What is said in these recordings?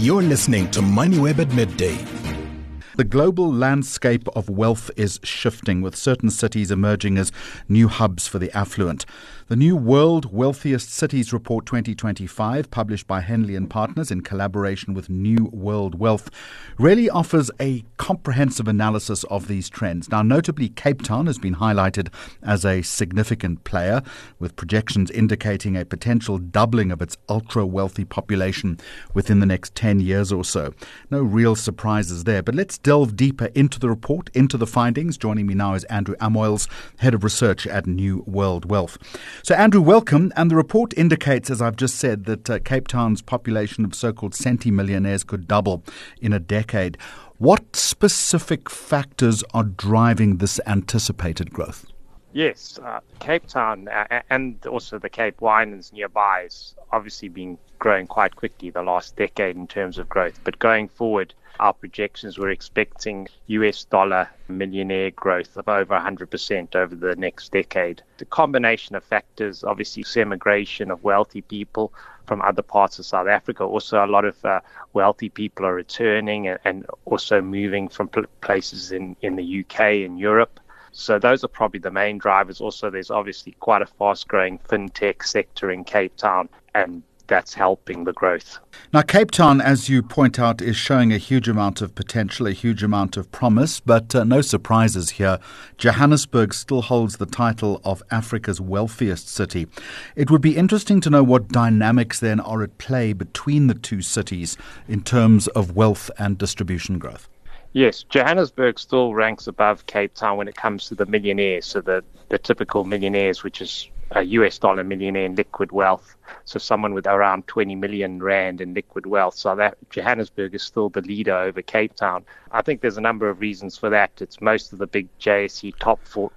You're listening to MoneyWeb at midday. The global landscape of wealth is shifting, with certain cities emerging as new hubs for the affluent. The new World Wealthiest Cities Report 2025, published by Henley & Partners in collaboration with New World Wealth, really offers a comprehensive analysis of these trends. Now, notably, Cape Town has been highlighted as a significant player, with projections indicating a potential doubling of its ultra-wealthy population within the next 10 years or so. No real surprises there, but let's delve deeper into the report, into the findings. Joining me now is Andrew Amoyles, Head of Research at New World Wealth. So, Andrew, welcome. And the report indicates, as I've just said, that Cape Town's population of so-called centimillionaires could double in a decade. What specific factors are driving this anticipated growth? Yes, Cape Town and also the Cape Winelands nearby has obviously been growing quite quickly the last decade in terms of growth. But going forward, our projections were expecting US dollar millionaire growth of over 100% over the next decade. The combination of factors, obviously immigration of wealthy people from other parts of South Africa. Also, a lot of wealthy people are returning and also moving from places in the UK and Europe. So those are probably the main drivers. Also, there's obviously quite a fast-growing fintech sector in Cape Town, and that's helping the growth. Now, Cape Town, as you point out, is showing a huge amount of potential, a huge amount of promise, but no surprises here. Johannesburg still holds the title of Africa's wealthiest city. It would be interesting to know what dynamics then are at play between the two cities in terms of wealth and distribution growth. Yes, Johannesburg still ranks above Cape Town when it comes to the millionaires. So the typical millionaires, which is a US dollar millionaire in liquid wealth. So someone with around 20 million rand in liquid wealth. So that Johannesburg is still the leader over Cape Town. I think there's a number of reasons for that. It's most of the big JSE top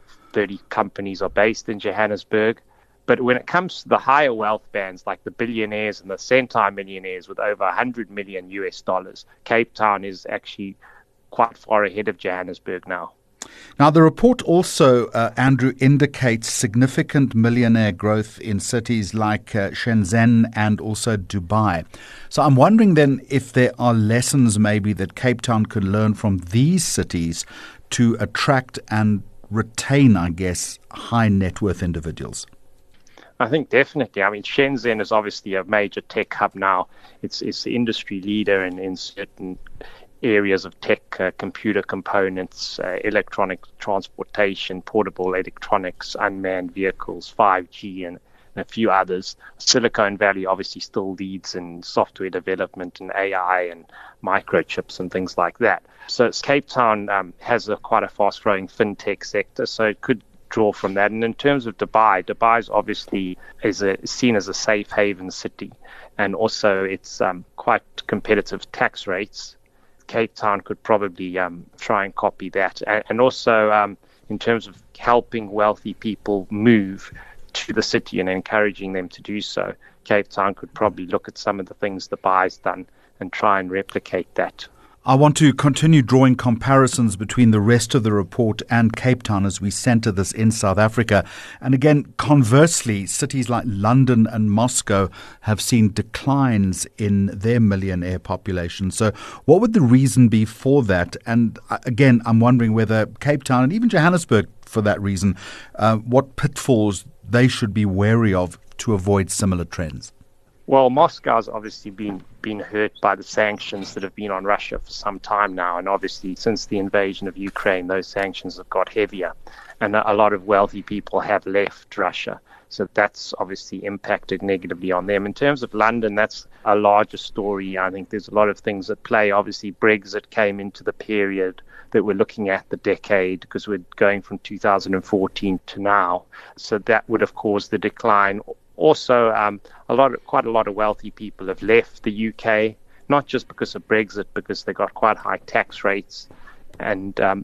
30 companies are based in Johannesburg. But when it comes to the higher wealth bands, like the billionaires and the centimillionaires with over 100 million US dollars, Cape Town is actually quite far ahead of Johannesburg now. Now, the report also, Andrew, indicates significant millionaire growth in cities like Shenzhen and also Dubai. So I'm wondering then if there are lessons maybe that Cape Town could learn from these cities to attract and retain, I guess, high net worth individuals. I think definitely. I mean, Shenzhen is obviously a major tech hub now. It's the industry leader in certain areas of tech, computer components, electronic transportation, portable electronics, unmanned vehicles, 5G, and a few others. Silicon Valley obviously still leads in software development and AI and microchips and things like that. So Cape Town has quite a fast-growing fintech sector, so it could draw from that. And in terms of Dubai is obviously seen as a safe haven city, and also it's quite competitive tax rates. Cape Town could probably try and copy that. And also in terms of helping wealthy people move to the city and encouraging them to do so, Cape Town could probably look at some of the things Dubai's done and try and replicate that. I want to continue drawing comparisons between the rest of the report and Cape Town as we centre this in South Africa. And again, conversely, cities like London and Moscow have seen declines in their millionaire population. So what would the reason be for that? And again, I'm wondering whether Cape Town and even Johannesburg, for that reason, what pitfalls they should be wary of to avoid similar trends. Well, Moscow's obviously been hurt by the sanctions that have been on Russia for some time now. And obviously, since the invasion of Ukraine, those sanctions have got heavier. And a lot of wealthy people have left Russia. So that's obviously impacted negatively on them. In terms of London, that's a larger story. I think there's a lot of things at play. Obviously, Brexit came into the period that we're looking at, the decade, because we're going from 2014 to now. So that would have caused the decline. Also, quite a lot of wealthy people have left the UK, not just because of Brexit, because they got quite high tax rates. And the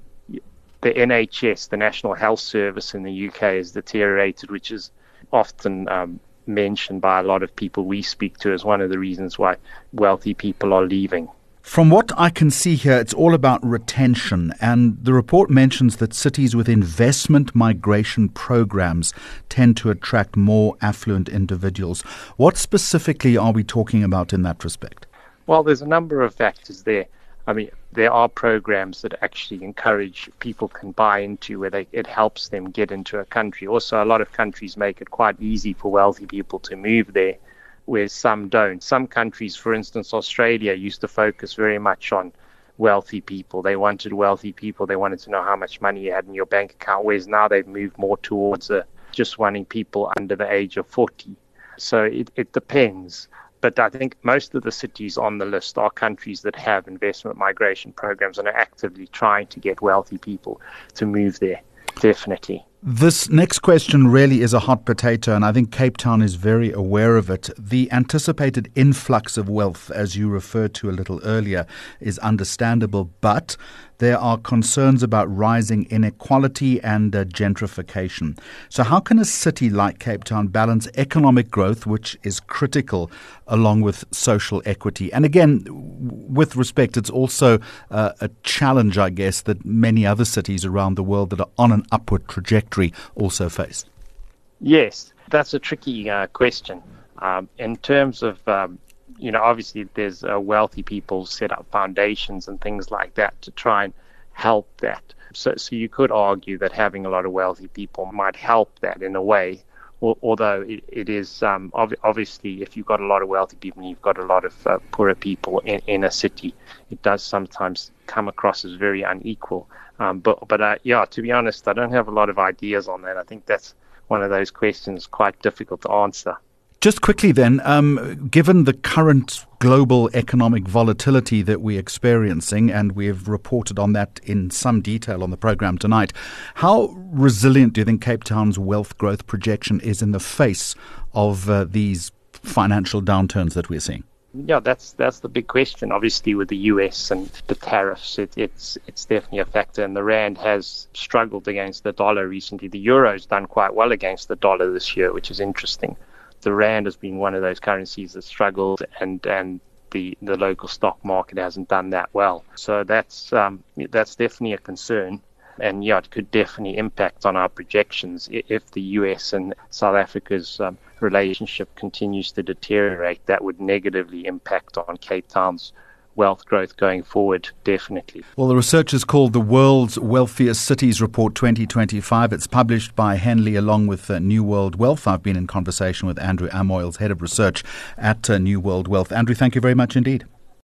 NHS, the National Health Service in the UK, has deteriorated, which is often mentioned by a lot of people we speak to as one of the reasons why wealthy people are leaving. From what I can see here, it's all about retention, and the report mentions that cities with investment migration programs tend to attract more affluent individuals. What specifically are we talking about in that respect? Well, there's a number of factors there. I mean, there are programs that actually encourage people can buy into where it helps them get into a country. Also, a lot of countries make it quite easy for wealthy people to move there, where some don't. Some countries, for instance, Australia, used to focus very much on wealthy people. They wanted wealthy people. They wanted to know how much money you had in your bank account, whereas now they've moved more towards just wanting people under the age of 40. So it depends. But I think most of the cities on the list are countries that have investment migration programs and are actively trying to get wealthy people to move there, definitely. This next question really is a hot potato, and I think Cape Town is very aware of it. The anticipated influx of wealth, as you referred to a little earlier, is understandable, but there are concerns about rising inequality and gentrification. So how can a city like Cape Town balance economic growth, which is critical, along with social equity? And again, with respect, it's also a challenge, I guess, that many other cities around the world that are on an upward trajectory also face. Yes, that's a tricky question. In terms of obviously there's wealthy people set up foundations and things like that to try and help that. So you could argue that having a lot of wealthy people might help that in a way, although it is obviously if you've got a lot of wealthy people and you've got a lot of poorer people in a city, it does sometimes come across as very unequal. But to be honest, I don't have a lot of ideas on that. I think that's one of those questions quite difficult to answer. Just quickly then, given the current global economic volatility that we're experiencing, and we've reported on that in some detail on the program tonight, how resilient do you think Cape Town's wealth growth projection is in the face of these financial downturns that we're seeing? Yeah, that's the big question. Obviously, with the US and the tariffs, it's definitely a factor. And the rand has struggled against the dollar recently. The euro's done quite well against the dollar this year, which is interesting. The rand has been one of those currencies that struggled, and the local stock market hasn't done that well. So that's definitely a concern. And it could definitely impact on our projections if the US and South Africa's relationship continues to deteriorate. That would negatively impact on Cape Town's wealth growth going forward, definitely. Well, the research is called the World's Wealthiest Cities Report 2025. It's published by Henley along with New World Wealth. I've been in conversation with Andrew Amoyles, Head of Research at New World Wealth. Andrew, thank you very much indeed.